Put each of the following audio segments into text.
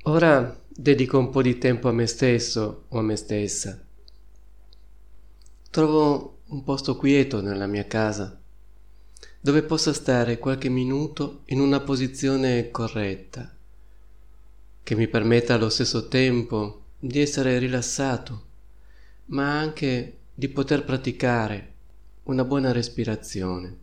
Ora dedico un po' di tempo a me stesso o a me stessa. Trovo un posto quieto nella mia casa, dove possa stare qualche minuto in una posizione corretta, che mi permetta allo stesso tempo di essere rilassato, ma anche di poter praticare una buona respirazione.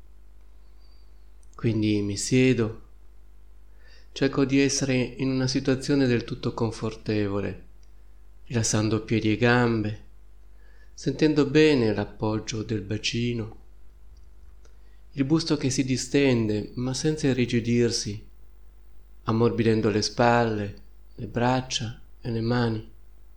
Quindi mi siedo, cerco di essere in una situazione del tutto confortevole, rilassando piedi e gambe, sentendo bene l'appoggio del bacino, il busto che si distende ma senza irrigidirsi, ammorbidendo le spalle, le braccia e le mani,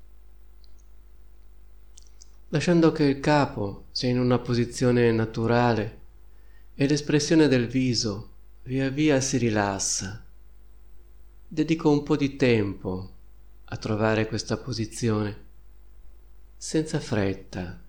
lasciando che il capo sia in una posizione naturale e l'espressione del viso via via si rilassa. Dedico un po' di tempo a trovare questa posizione, senza fretta.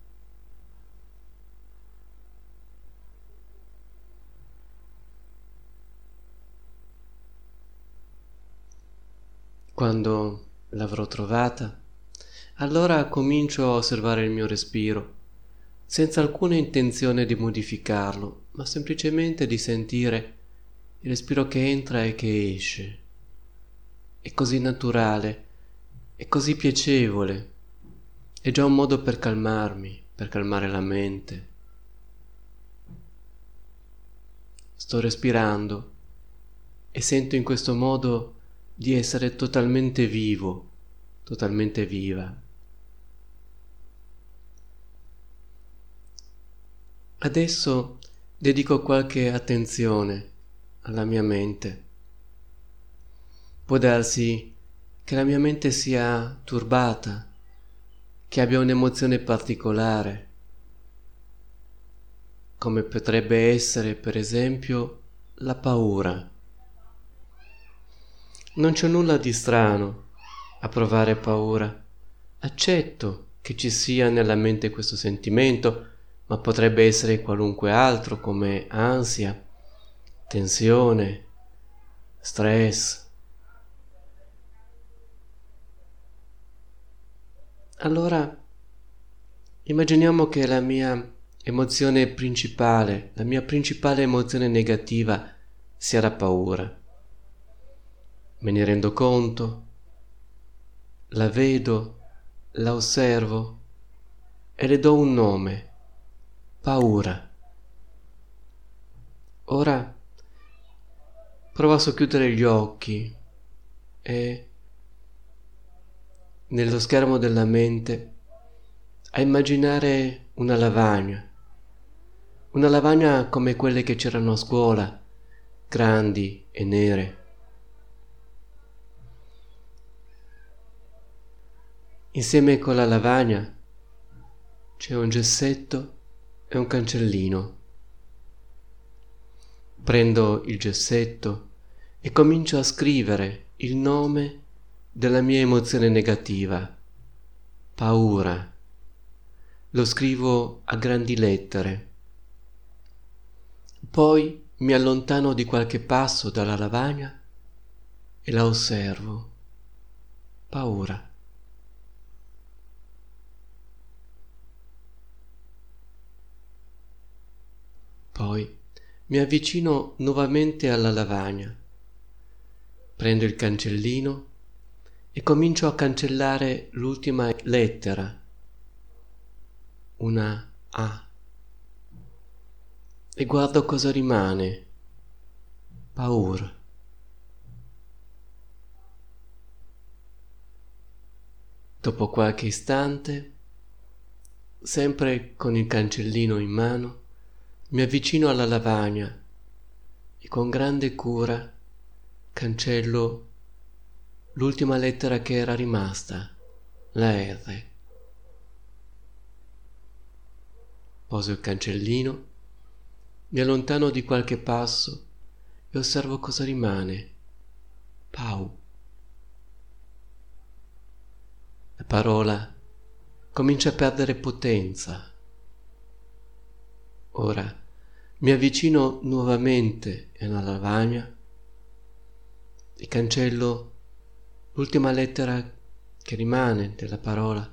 Quando l'avrò trovata, allora comincio a osservare il mio respiro, senza alcuna intenzione di modificarlo, ma semplicemente di sentire il respiro che entra e che esce. È così naturale, è così piacevole, è già un modo per calmarmi, per calmare la mente. Sto respirando e sento in questo modo di essere totalmente vivo, totalmente viva. Adesso dedico qualche attenzione alla mia mente. Può darsi che la mia mente sia turbata, che abbia un'emozione particolare, come potrebbe essere per esempio la paura. Non c'è nulla di strano a provare paura. Accetto che ci sia nella mente questo sentimento, ma potrebbe essere qualunque altro come ansia, tensione, stress. Allora, immaginiamo che la mia emozione principale, la mia principale emozione negativa sia la paura. Me ne rendo conto, la vedo, la osservo e le do un nome, paura. Ora provo a socchiudere gli occhi e nello schermo della mente a immaginare una lavagna come quelle che c'erano a scuola, grandi e nere. Insieme con la lavagna c'è un gessetto e un cancellino. Prendo il gessetto e comincio a scrivere il nome della mia emozione negativa, paura. Lo scrivo a grandi lettere. Poi mi allontano di qualche passo dalla lavagna e la osservo. Paura. Poi mi avvicino nuovamente alla lavagna, prendo il cancellino e comincio a cancellare l'ultima lettera, una A, e guardo cosa rimane, paura. Dopo qualche istante, sempre con il cancellino in mano, mi avvicino alla lavagna e con grande cura cancello l'ultima lettera che era rimasta, la R. Poso il cancellino, mi allontano di qualche passo e osservo cosa rimane, Pau. La parola comincia a perdere potenza. Ora mi avvicino nuovamente alla lavagna e cancello l'ultima lettera che rimane della parola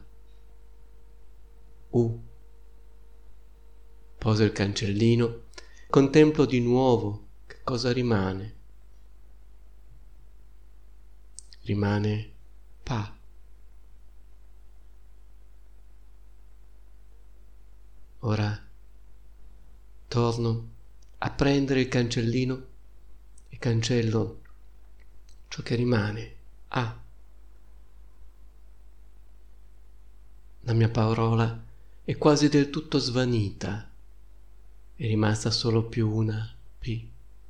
U. Poso il cancellino, contemplo di nuovo che cosa rimane. Rimane Pa. Ora torno a prendere il cancellino e cancello ciò che rimane, A. La mia parola è quasi del tutto svanita, è rimasta solo più una P.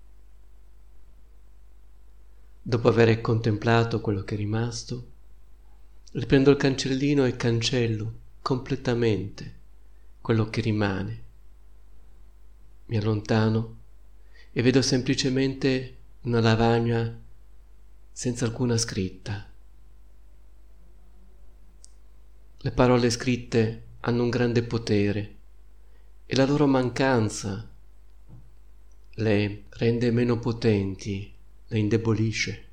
Dopo aver contemplato quello che è rimasto, riprendo il cancellino e cancello completamente quello che rimane. Mi allontano e vedo semplicemente una lavagna senza alcuna scritta. Le parole scritte hanno un grande potere e la loro mancanza le rende meno potenti, le indebolisce.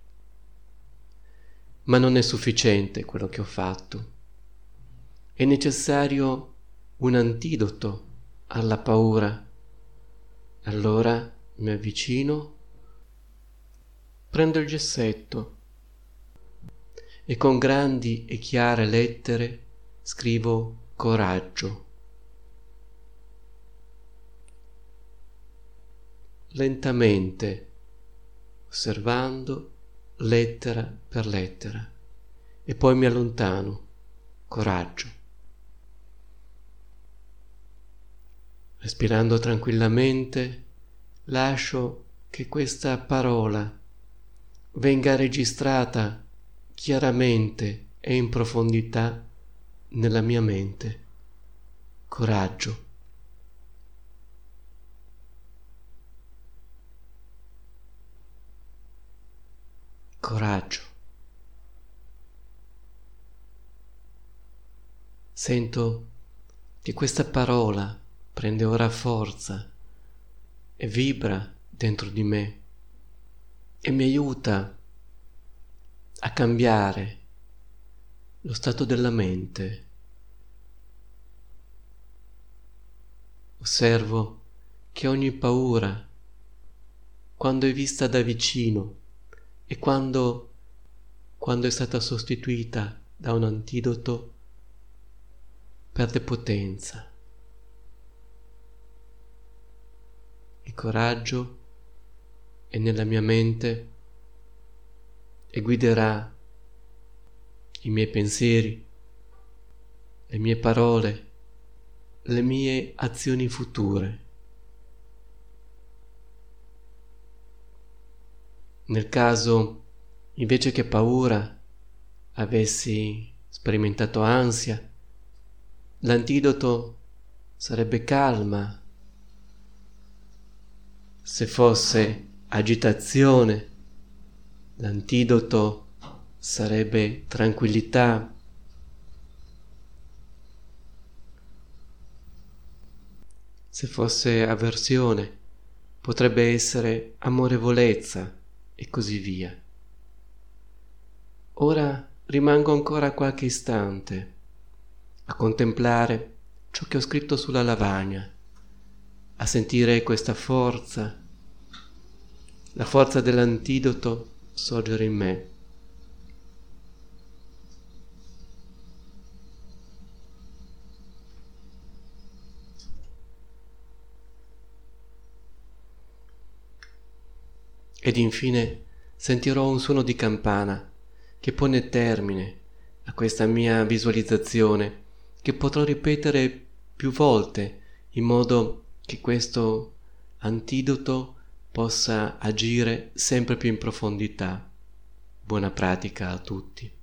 Ma non è sufficiente quello che ho fatto. È necessario un antidoto alla paura. Allora mi avvicino, prendo il gessetto e con grandi e chiare lettere scrivo coraggio. Lentamente, osservando lettera per lettera, e poi mi allontano. Coraggio. Respirando tranquillamente, lascio che questa parola venga registrata chiaramente e in profondità nella mia mente. Coraggio. Coraggio. Sento che questa parola prende ora forza e vibra dentro di me e mi aiuta a cambiare lo stato della mente. Osservo che ogni paura, quando è vista da vicino e quando è stata sostituita da un antidoto, perde potenza. Il coraggio è nella mia mente e guiderà i miei pensieri, le mie parole, le mie azioni future. Nel caso, invece che paura, avessi sperimentato ansia, l'antidoto sarebbe calma. Se fosse agitazione, l'antidoto sarebbe tranquillità. Se fosse avversione, potrebbe essere amorevolezza e così via. Ora rimango ancora qualche istante a contemplare ciò che ho scritto sulla lavagna, a sentire questa forza, la forza dell'antidoto sorgere in me. Ed infine sentirò un suono di campana che pone termine a questa mia visualizzazione, che potrò ripetere più volte in modo che questo antidoto possa agire sempre più in profondità. Buona pratica a tutti.